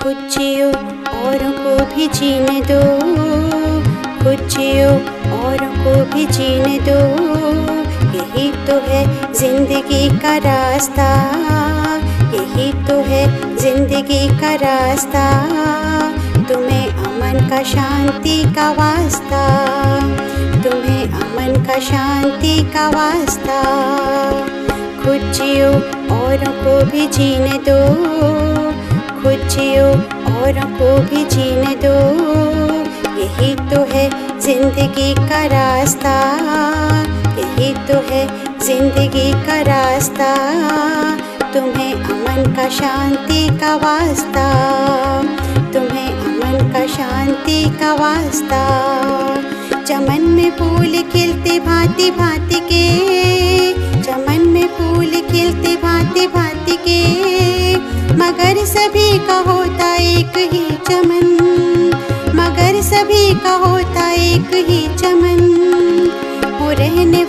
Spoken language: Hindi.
खुद जियो औरों को भी जीने दो, खुद जियो औरों को भी जीने दो। यही तो है जिंदगी का रास्ता, यही तो है जिंदगी का रास्ता। तुम्हें अमन का शांति का वास्ता, तुम्हें अमन का शांति का वास्ता। खुद जियो औरों को भी जीने दो, खुद जियो औरों को भी जीने दो। यही तो है जिंदगी का रास्ता, यही तो है जिंदगी का रास्ता। तुम्हें अमन का शांति का वास्ता, तुम्हें अमन का शांति का वास्ता। चमन में फूल खिलते भांति भांति के, चमन में फूल खिलते भांति भांति के। मगर सभी का होता एक ही चमन, मगर सभी का होता एक ही चमन। वो रहने